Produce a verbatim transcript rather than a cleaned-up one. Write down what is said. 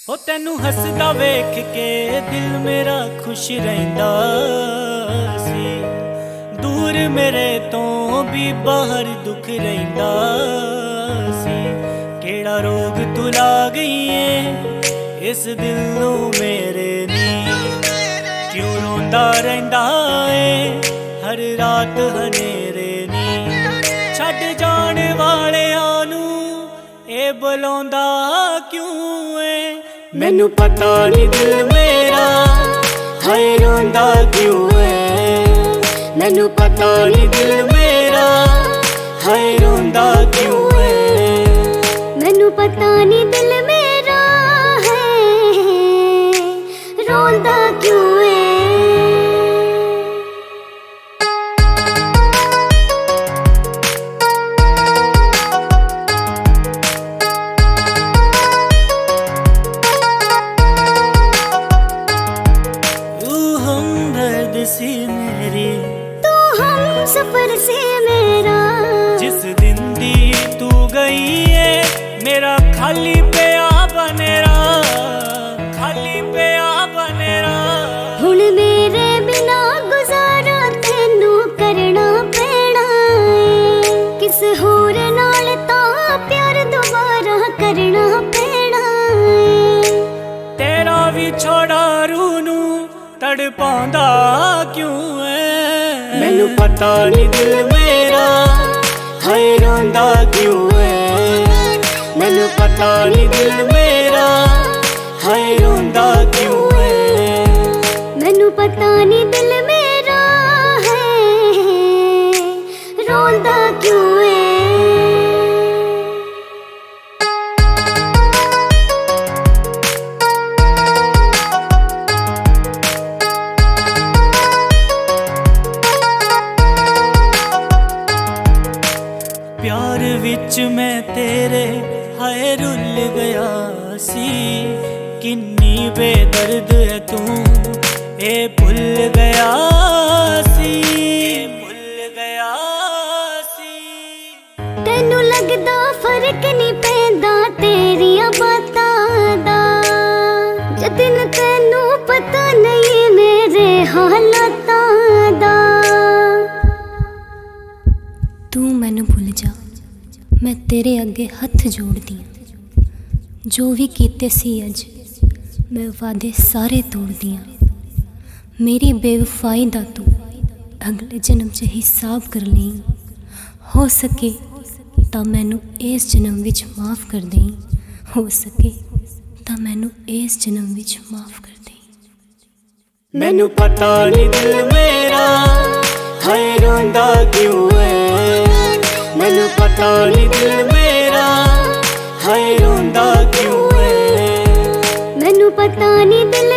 हो तेनू हसदा वेख के दिल मेरा खुश रहिंदा सी, दूर मेरे तो भी बाहर दुख रहिंदा सी। केड़ा रोग तू ला गई है इस दिल नू मेरे नी, क्यों रोंदा रहिंदा है हर रात हनेरे नी। छड्ड जाने वालेआं नू ए बुलांदा क्यों है, मैनू पता नहीं दिल मेरा हाय रोंदा क्यों है। मैनू पता नहीं दिल मेरा हाय रोंदा क्यों है। मैनू पता नहीं दिल मेरा है रोंदा क्यों है। सी मेरी तू हम सफर से मेरा, जिस दिन दी तू गई है मेरा खाली पिया बनेरा, खाली पिया बनेरा। हुण मेरे बिना गुजारा तेनू करना पैना है, किस होर नाल तां प्यार दोबारा करना पैना है। तेरा भी छोड़ा रूनू तड़पांदा क्यों है, मैनू पता नहीं दिल मेरा हाय रोंदा क्यों है। मैनू पता नहीं दिल मेरा हाय रोंदा क्यों है। मैनू पता नहीं दिल मेरा है रोंदा क्यों है। प्यार विच मैं तेरे हाय रुल गया सी, किन्नी बेदर्द है तू ए भुल गया सी, भुल गया सी। तेनू लगदा फर्क नहीं पैंदा तेरियां बातां दा, जतिन तेनू पता नहीं मेरे हालातां दा। तू मैनू भुल जा मैं तेरे अगे हथ जोड़दी हाँ, जो भी कीते सी अज मैं वादे सारे तोड़दी हाँ। मेरी बेवफाई दा तू अगले जन्म च हिसाब कर लई, हो सके तां मैनू इस जन्म विच माफ़ कर देई, हो सके तां मैनू इस जन्म विच माफ़ कर देई। मैनू पता नहीं दिल मेरा हाय रोंदा क्यों है। मैनू पता नहीं दिल मेरा हाय रोंदा क्यों है। मैनू पता नहीं दिल